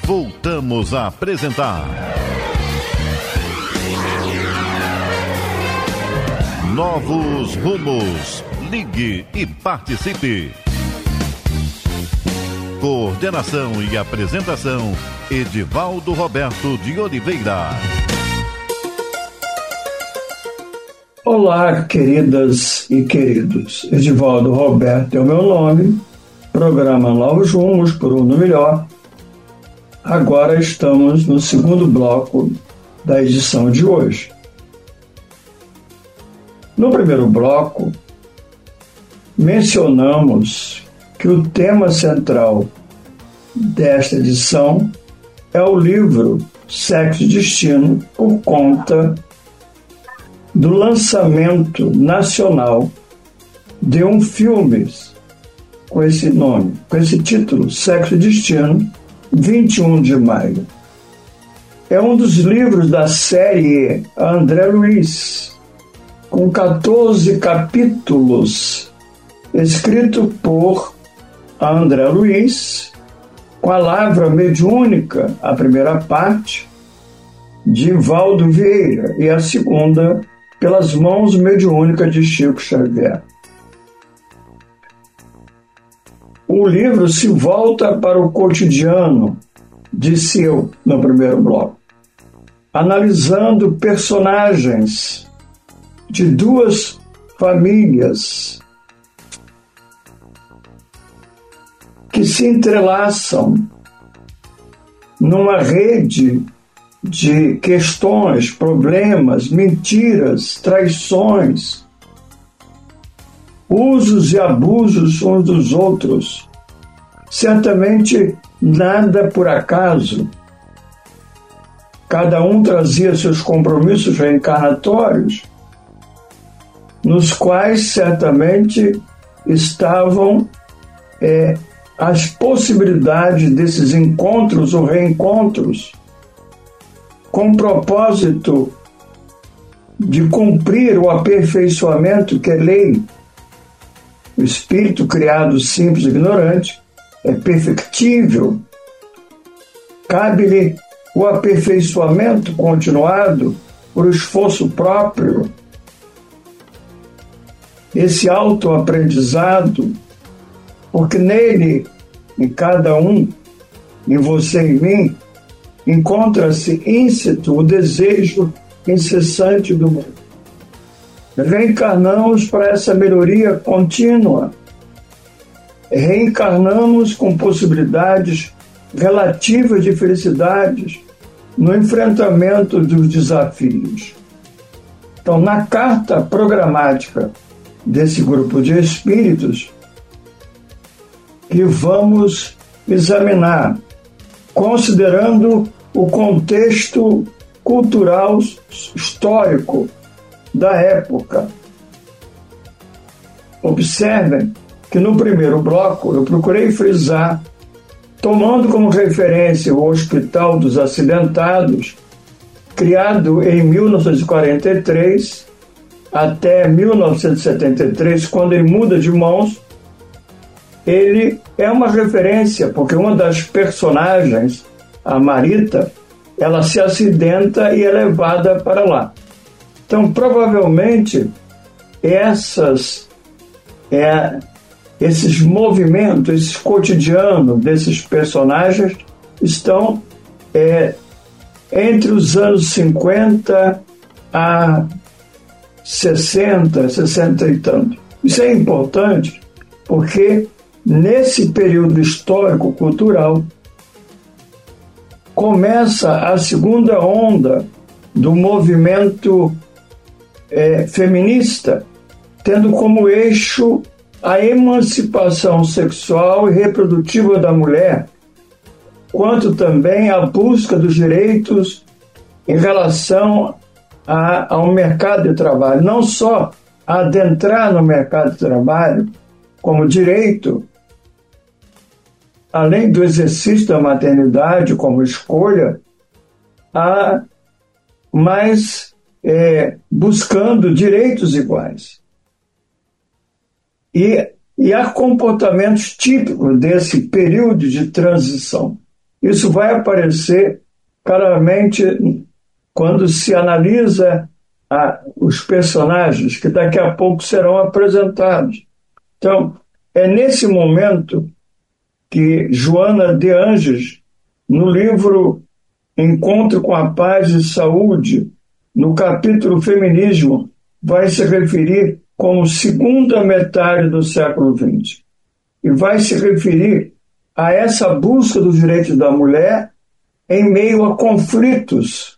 Voltamos a apresentar Novos Rumos. Ligue e participe. Coordenação e apresentação, Edivaldo Roberto de Oliveira. Olá, queridas e queridos. Edivaldo Roberto é o meu nome. Programa Novos Rumos por Uno Melhor. Agora estamos no segundo bloco da edição de hoje. No primeiro bloco, mencionamos que o tema central desta edição é o livro Sexo e Destino, por conta do lançamento nacional de um filme com esse nome, com esse título, Sexo e Destino, 21 de maio. É um dos livros da série André Luiz, com 14 capítulos, escrito por André Luiz, com a lavra mediúnica, a primeira parte, de Valdo Vieira, e a segunda, pelas mãos mediúnicas de Chico Xavier. O livro se volta para o cotidiano, disse eu no primeiro bloco, analisando personagens de duas famílias que se entrelaçam numa rede de questões, problemas, mentiras, traições, usos e abusos uns dos outros. Certamente nada por acaso. Cada um trazia seus compromissos reencarnatórios, nos quais certamente estavam as possibilidades desses encontros ou reencontros, com o propósito de cumprir o aperfeiçoamento que é lei. O espírito criado simples e ignorante é perfectível. Cabe-lhe o aperfeiçoamento continuado por esforço próprio. Esse autoaprendizado, porque nele, em cada um, em você e em mim, encontra-se íncito o desejo incessante do mundo. Reencarnamos para essa melhoria contínua. Reencarnamos com possibilidades relativas de felicidades no enfrentamento dos desafios. Então, na carta programática desse grupo de espíritos, que vamos examinar, considerando o contexto cultural histórico da época. Observem que no primeiro bloco eu procurei frisar, tomando como referência o Hospital dos Acidentados, criado em 1943 até 1973, quando ele muda de mãos. Ele é uma referência, porque uma das personagens, a Marita, ela se acidenta e é levada para lá. Então, provavelmente, esses movimentos, esse cotidiano desses personagens estão entre os anos 50 a 60, 60 e tanto. Isso é importante porque nesse período histórico-cultural começa a segunda onda do movimento feminista, tendo como eixo a emancipação sexual e reprodutiva da mulher, quanto também a busca dos direitos em relação ao mercado de trabalho. Não só adentrar no mercado de trabalho como direito, além do exercício da maternidade como escolha, mas buscando direitos iguais. E há comportamentos típicos desse período de transição. Isso vai aparecer claramente quando se analisa os personagens que daqui a pouco serão apresentados. Então, é nesse momento que Joana de Anges, no livro Encontro com a Paz e Saúde, no capítulo Feminismo, vai se referir como segunda metade do século XX. E vai se referir a essa busca dos direitos da mulher em meio a conflitos,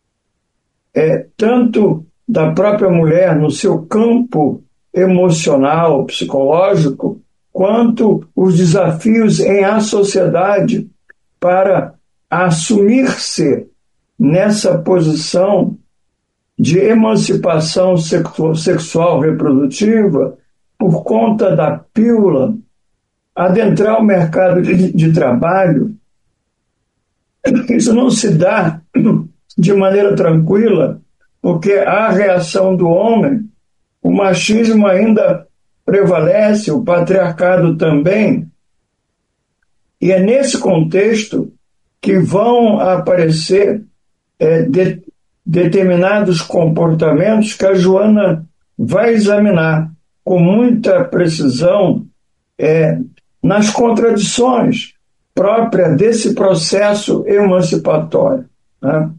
tanto da própria mulher no seu campo emocional, psicológico, quanto os desafios em a sociedade para assumir-se nessa posição de emancipação sexual reprodutiva por conta da pílula, adentrar o mercado de trabalho. Isso não se dá de maneira tranquila, porque há a reação do homem, o machismo ainda prevalece, o patriarcado também, e é nesse contexto que vão aparecer determinados comportamentos que a Joana vai examinar com muita precisão nas contradições próprias desse processo emancipatório, né?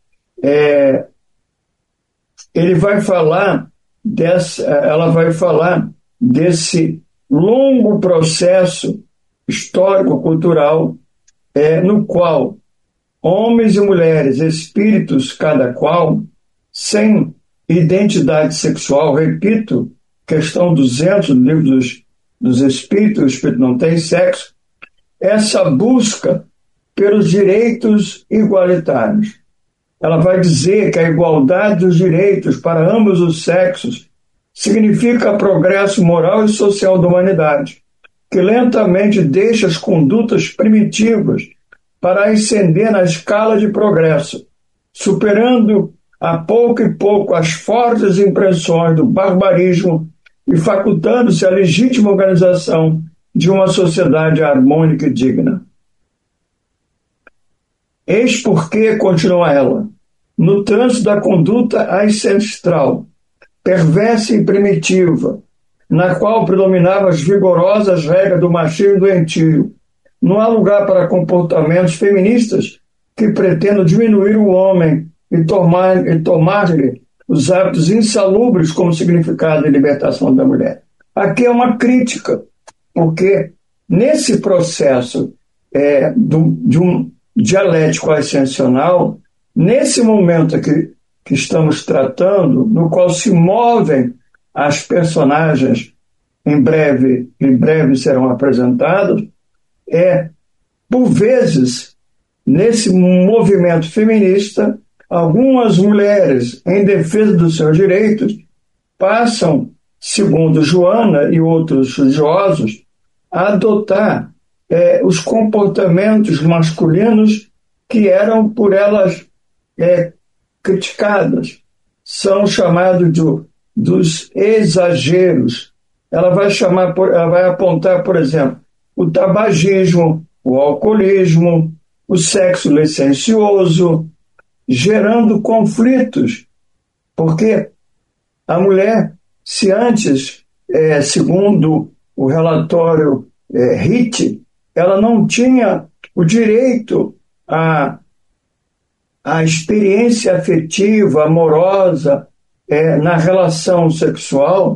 Ela vai falar desse longo processo histórico-cultural no qual homens e mulheres, espíritos cada qual, sem identidade sexual, repito, questão 200 do livro dos Espíritos, o Espírito não tem sexo, essa busca pelos direitos igualitários. Ela vai dizer que a igualdade dos direitos para ambos os sexos significa progresso moral e social da humanidade, que lentamente deixa as condutas primitivas para ascender na escala de progresso, superando a pouco e pouco as fortes impressões do barbarismo e facultando-se a legítima organização de uma sociedade harmônica e digna. Eis porque, continua ela, no trânsito da conduta ancestral, perversa e primitiva, na qual predominavam as vigorosas regras do machismo doentio, não há lugar para comportamentos feministas que pretendam diminuir o homem e tomar-lhe os hábitos insalubres como significado de libertação da mulher. Aqui é uma crítica, porque nesse processo de um dialético ascensional, nesse momento que estamos tratando, no qual se movem as personagens em breve serão apresentadas, por vezes, nesse movimento feminista, algumas mulheres, em defesa dos seus direitos, passam, segundo Joana e outros estudiosos, a adotar os comportamentos masculinos que eram por elas criticadas. São chamados dos exageros. Ela vai apontar, por exemplo, o tabagismo, o alcoolismo, o sexo licencioso, gerando conflitos, porque a mulher, se antes, segundo o relatório HIT, ela não tinha o direito à experiência afetiva, amorosa, na relação sexual,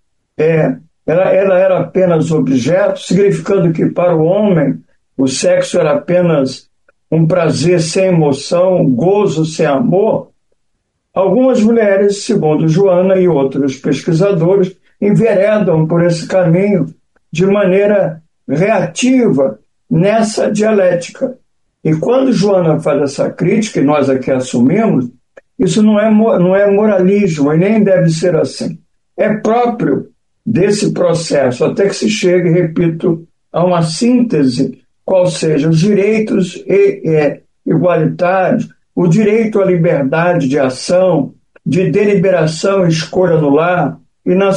ela era apenas objeto, significando que para o homem o sexo era apenas um prazer sem emoção, um gozo sem amor. Algumas mulheres, segundo Joana e outros pesquisadores, enveredam por esse caminho de maneira reativa nessa dialética. E quando Joana faz essa crítica, e nós aqui assumimos, isso não é moralismo, e nem deve ser assim. É próprio desse processo, até que se chegue, repito, a uma síntese, qual seja os direitos igualitários, o direito à liberdade de ação, de deliberação e escolha no lar e na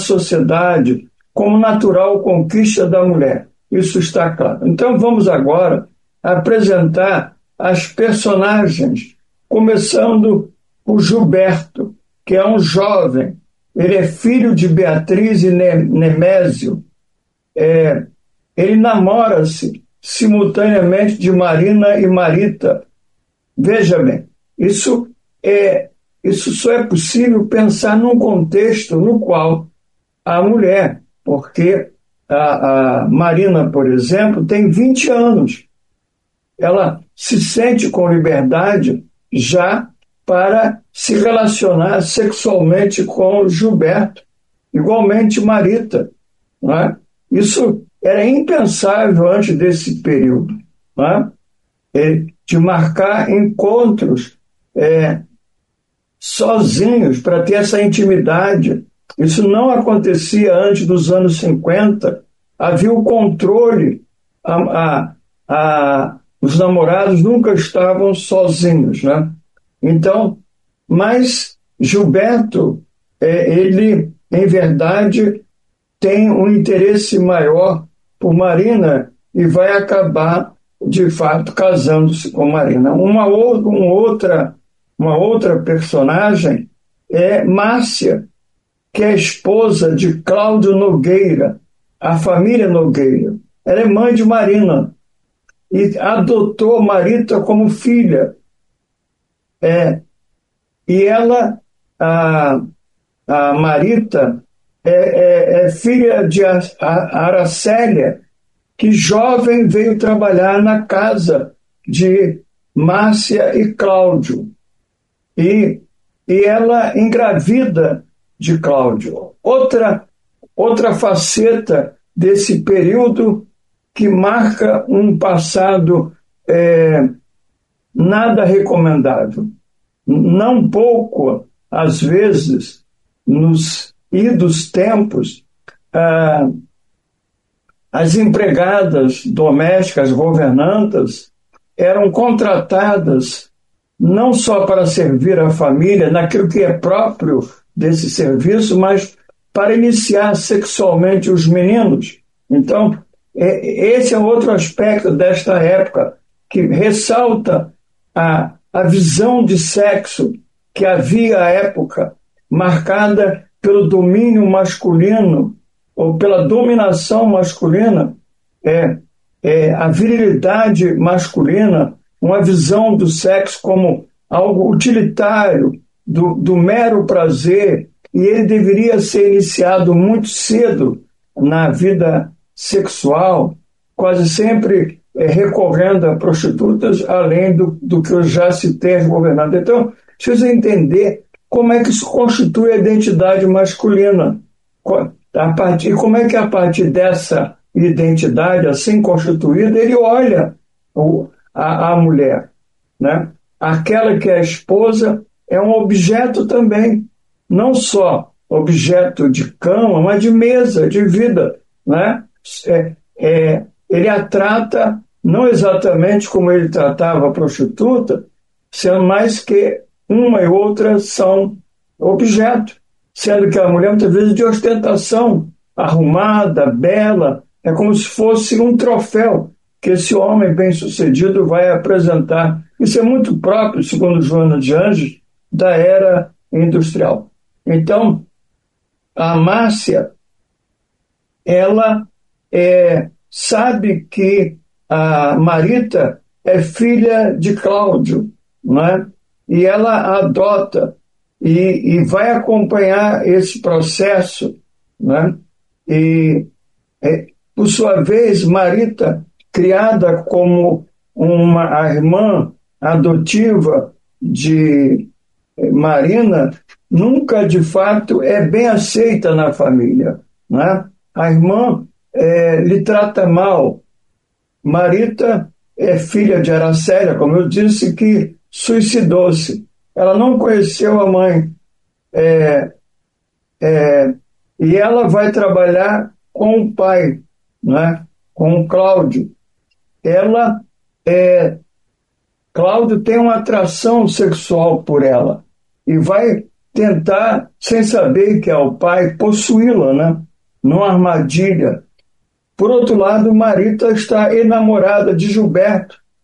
sociedade, como natural conquista da mulher. Isso está claro. Então vamos agora apresentar as personagens, começando o Gilberto, que é um jovem. Ele é filho de Beatriz e Nemésio. Ele namora-se simultaneamente de Marina e Marita. Veja bem, isso só é possível pensar num contexto no qual a mulher, porque a Marina, por exemplo, tem 20 anos. Ela se sente com liberdade já para se relacionar sexualmente com o Gilberto. Igualmente Marita. Não é? Isso era impensável antes desse período, não é? De marcar encontros sozinhos para ter essa intimidade. Isso não acontecia antes dos anos 50. Havia o controle. Os namorados nunca estavam sozinhos, né? Então, mas Gilberto, ele, em verdade, tem um interesse maior por Marina e vai acabar, de fato, casando-se com Marina. Uma outra personagem é Márcia, que é esposa de Cláudio Nogueira, a família Nogueira. Ela é mãe de Marina e adotou Marita como filha. E ela, a Marita, é filha de Aracélia, que jovem veio trabalhar na casa de Márcia e Cláudio. E ela engravida de Cláudio. Outra faceta desse período que marca um passado nada recomendável. Não pouco, às vezes, nos idos tempos, as empregadas domésticas, governantas, eram contratadas não só para servir a família naquilo que é próprio desse serviço, mas para iniciar sexualmente os meninos. Então, esse é outro aspecto desta época que ressalta a visão de sexo que havia à época, marcada pelo domínio masculino ou pela dominação masculina, a virilidade masculina, uma visão do sexo como algo utilitário, do mero prazer, e ele deveria ser iniciado muito cedo na vida sexual, quase sempre recorrendo a prostitutas, além do que eu já citei as governantes. Então, precisa entender como é que isso constitui a identidade masculina. Como é que a partir dessa identidade assim constituída, ele olha a mulher, né? Aquela que é a esposa é um objeto também, não só objeto de cama, mas de mesa, de vida, né? Ele a trata não exatamente como ele tratava a prostituta, sendo mais que uma e outra são objeto, sendo que a mulher muitas vezes de ostentação, arrumada, bela, é como se fosse um troféu que esse homem bem-sucedido vai apresentar. Isso é muito próprio, segundo Joana de Anjos, da era industrial. Então, a Márcia, ela sabe que a Marita é filha de Cláudio, não é? E ela a adota e vai acompanhar esse processo, né? E, por sua vez, Marita, criada como a irmã adotiva de Marina, nunca, de fato, é bem aceita na família, né? A irmã lhe trata mal. Marita é filha de Aracélia, como eu disse, que suicidou-se. Ela não conheceu a mãe. E ela vai trabalhar com o pai, né? Com o Cláudio. Cláudio tem uma atração sexual por ela e vai tentar, sem saber que é o pai, possuí-la, né? Numa armadilha. Por outro lado, Marita está enamorada de Gilberto,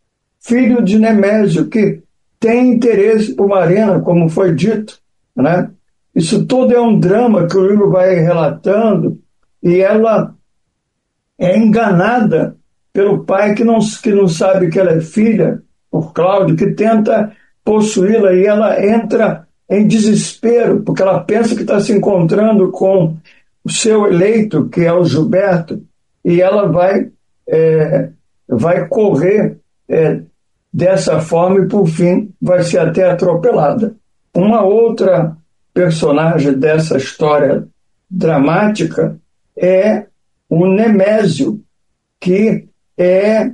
filho de Nemésio, que tem interesse por Marina, como foi dito, né? Isso tudo é um drama que o livro vai relatando, e ela é enganada pelo pai que não sabe que ela é filha, por Cláudio, que tenta possuí-la, e ela entra em desespero, porque ela pensa que está se encontrando com o seu eleito, que é o Gilberto, e ela vai correr dessa forma e, por fim, vai ser até atropelada. Uma outra personagem dessa história dramática é o Nemésio, que é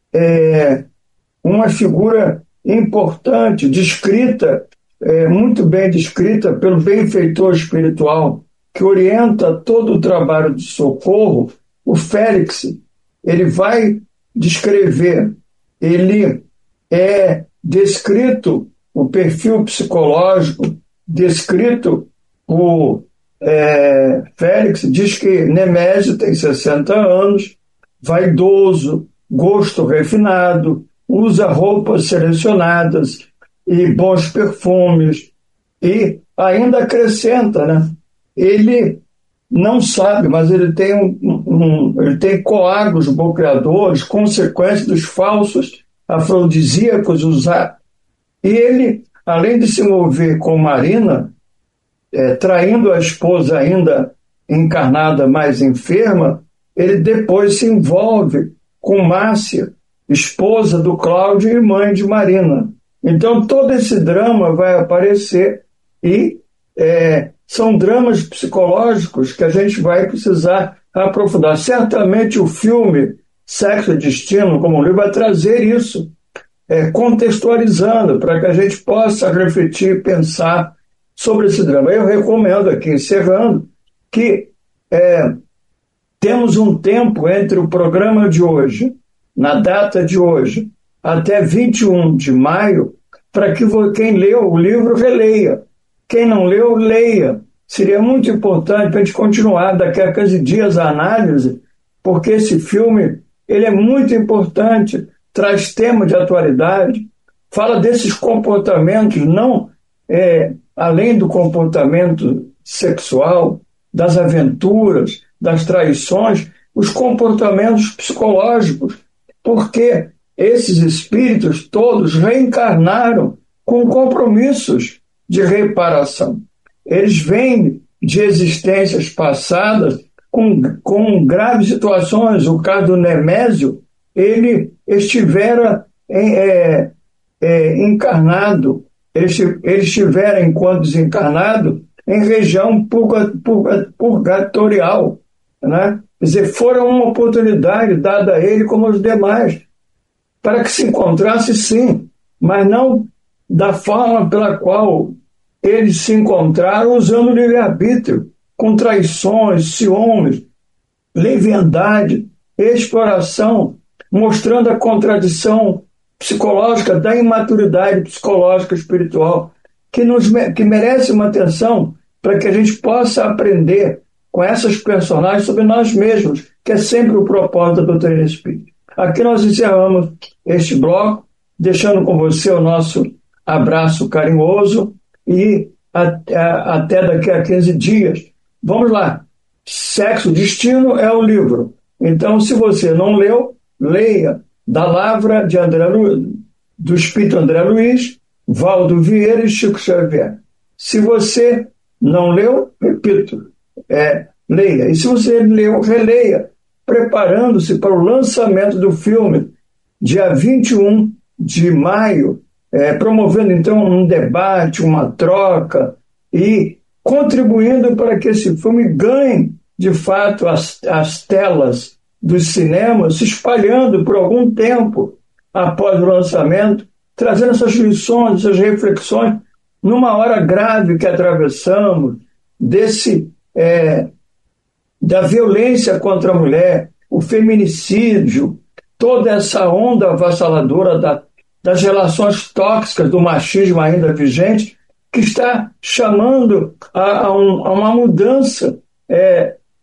uma figura importante, descrita, muito bem descrita pelo benfeitor espiritual, que orienta todo o trabalho de socorro, o Félix. Ele vai descrever, ele é descrito o perfil psicológico, descrito o Félix, diz que Nemésio tem 60 anos, vaidoso, gosto refinado, usa roupas selecionadas e bons perfumes, e ainda acrescenta, né? Ele não sabe, mas ele tem ele tem coágulos bloqueadores, consequência dos falsos afrodisíacos usados. E ele, além de se envolver com Marina, traindo a esposa ainda encarnada, mais enferma, ele depois se envolve com Márcia, esposa do Cláudio e mãe de Marina. Então todo esse drama vai aparecer, e são dramas psicológicos que a gente vai precisar aprofundar. Certamente o filme Sexo e Destino, como livro, vai trazer isso, contextualizando, para que a gente possa refletir e pensar sobre esse drama. Eu recomendo aqui, encerrando, que temos um tempo entre o programa de hoje, na data de hoje, até 21 de maio, para que quem leu o livro releia. Quem não leu, leia. Seria muito importante para a gente continuar daqui a 15 dias a análise, porque esse filme ele é muito importante, traz tema de atualidade, fala desses comportamentos, não além do comportamento sexual, das aventuras, das traições, os comportamentos psicológicos, porque esses espíritos todos reencarnaram com compromissos de reparação. Eles vêm de existências passadas com graves situações. O caso do Nemésio, ele estivera encarnado, ele estivera, enquanto desencarnado, em região purgatorial, né? Quer dizer, fora uma oportunidade dada a ele como aos demais, para que se encontrasse, sim, mas não da forma pela qual eles se encontraram, usando o livre-arbítrio, com traições, ciúmes, leviandade, exploração, mostrando a contradição psicológica da imaturidade psicológica espiritual, que merece uma atenção para que a gente possa aprender com essas personagens sobre nós mesmos, que é sempre o propósito da doutrina espírita. Aqui nós encerramos este bloco, deixando com você o nosso abraço carinhoso e até daqui a 15 dias. Vamos lá. Sexo Destino é o livro. Então, se você não leu, leia da Lavra de do Espírito André Luiz, Valdo Vieira e Chico Xavier. Se você não leu, repito, leia. E se você leu, releia, preparando-se para o lançamento do filme, dia 21 de maio, promovendo então um debate, uma troca e contribuindo para que esse filme ganhe, de fato, as telas dos cinemas, se espalhando por algum tempo após o lançamento, trazendo essas lições, essas reflexões, numa hora grave que atravessamos, da violência contra a mulher, o feminicídio, toda essa onda avassaladora das relações tóxicas, do machismo ainda vigente, que está chamando a uma mudança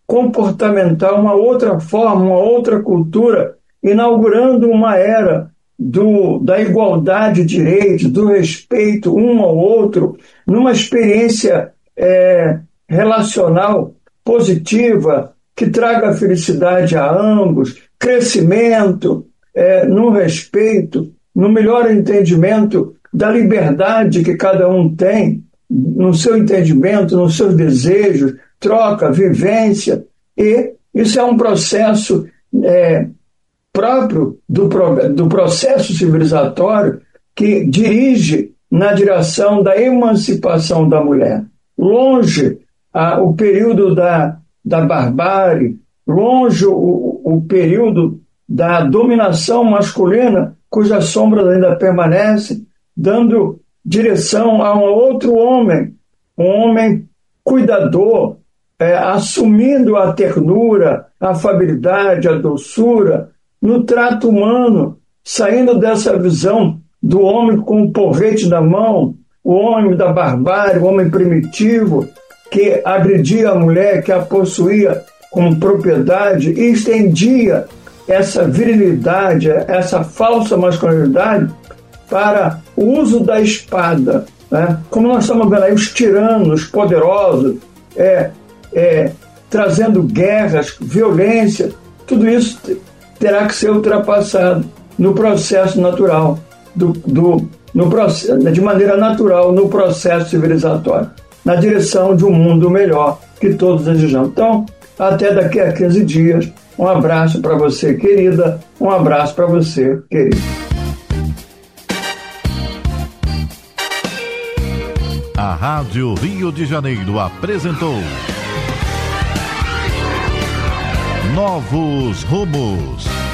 comportamental, uma outra forma, uma outra cultura, inaugurando uma era da igualdade de direitos, do respeito um ao outro, numa experiência relacional positiva, que traga felicidade a ambos, crescimento, no respeito, no melhor entendimento da liberdade que cada um tem, no seu entendimento, nos seus desejos, troca, vivência. E isso é um processo próprio do processo civilizatório que dirige na direção da emancipação da mulher. Longe o período da barbárie, longe o período da dominação masculina, cujas sombras ainda permanecem, dando direção a um outro homem, um homem cuidador, assumindo a ternura, a afabilidade, a doçura, no trato humano, saindo dessa visão do homem com o porrete na mão, o homem da barbárie, o homem primitivo, que agredia a mulher, que a possuía como propriedade e estendia essa virilidade, essa falsa masculinidade para o uso da espada, né? Como nós estamos vendo aí, os tiranos poderosos, trazendo guerras, violência, tudo isso terá que ser ultrapassado no processo natural, de maneira natural, no processo civilizatório, na direção de um mundo melhor que todos desejamos. Então, até daqui a 15 dias, um abraço para você, querida, um abraço para você, querido. A Rádio Rio de Janeiro apresentou Novos Rumos.